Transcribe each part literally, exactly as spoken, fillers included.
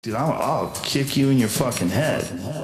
Dude, I'll, I'll kick you in your fucking head.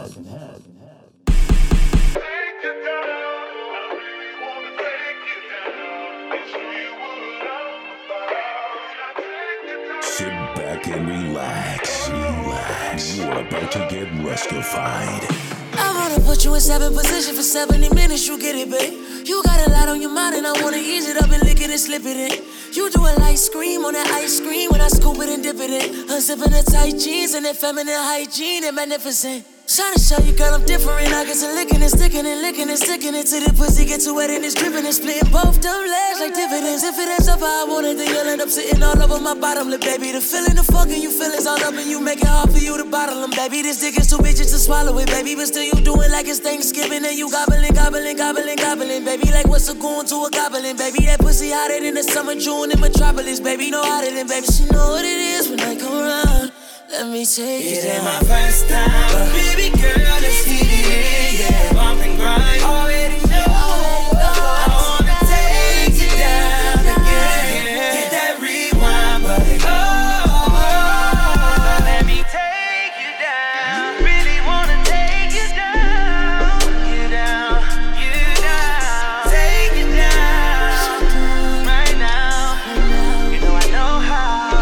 Sit back and relax, relax. You are about to get rustified. I wanna put you in seven position for seventy minutes, you get it, babe. You got a lot on your mind and I wanna ease it up and lick it and slip it in. You do a light scream on that ice cream when I scoop it and dip it in. Unzipping the tight jeans and that feminine hygiene and magnificent. Trying to show you, girl, I'm different. I get to licking and sticking and licking and sticking it till the pussy get too wet and it's dripping and splitting both them legs like dividends. If it ends up how I want it, then you'll end up sitting all over my bottom lip, baby. The feeling, the fucking you feelings all up and you make it hard for you to bottle them, baby. This dick is too bitches to swallow it, baby. But still you do it like it's Thanksgiving and you gobbling, gobbling, gobbling, gobbling, baby. Like what's a goon to a goblin, baby. That pussy hotter than the summer June in Metropolis, baby. No hotter than, baby. She know what it is when I come around. Let me take it. It ain't my first time, but baby girl, let's hit it, yeah. Bump and grind, already know. I wanna take you down again. Hit that rewind button. Oh, let me take you down. Really wanna take you down, you down, you down. Take you down right now. You know I know how.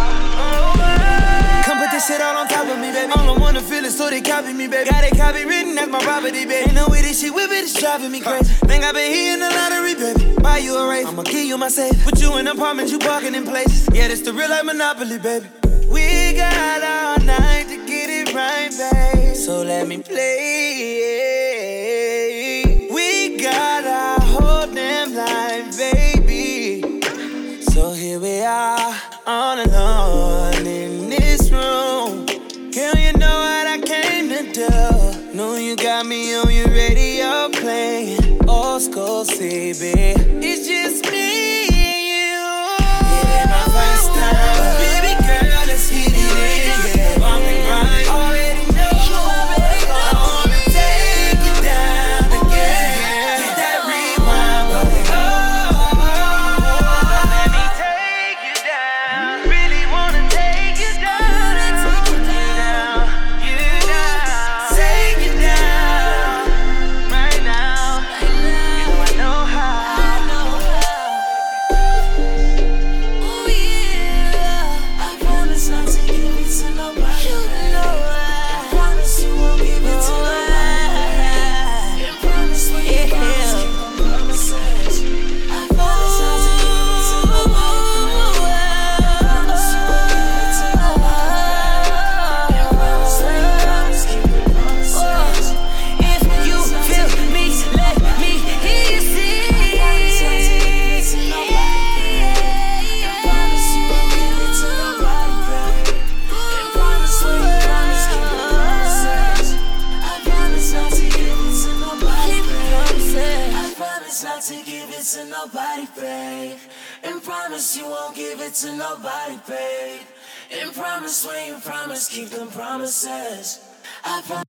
Shit all on top of me, baby. I don't wanna feel it, so they copy me, baby. Got it copywritten, that's my property, baby. Ain't no way this shit whip it, it's driving me crazy. Think I been hitting the lottery, baby. Buy you a race, I'ma give you my safe. Put you in apartments, you parking in places. Yeah, this the real life monopoly, baby. We got all night to get it right, babe. So let me play. We got our whole damn life, baby. So here we are, all alone in this room. Girl, you know what I came to do. Know you got me on your radio playing old school C B. It's just me and you. It ain't my first time, but baby girl, let's hit it in, yeah. Bump and grind, already know. I wanna take you down again. Hit that rewind button. Oh, let me take you down. Really wanna take you down. Not to give it to nobody, babe. And promise you won't give it to nobody, babe. And promise when you promise, keep them promises. I promise.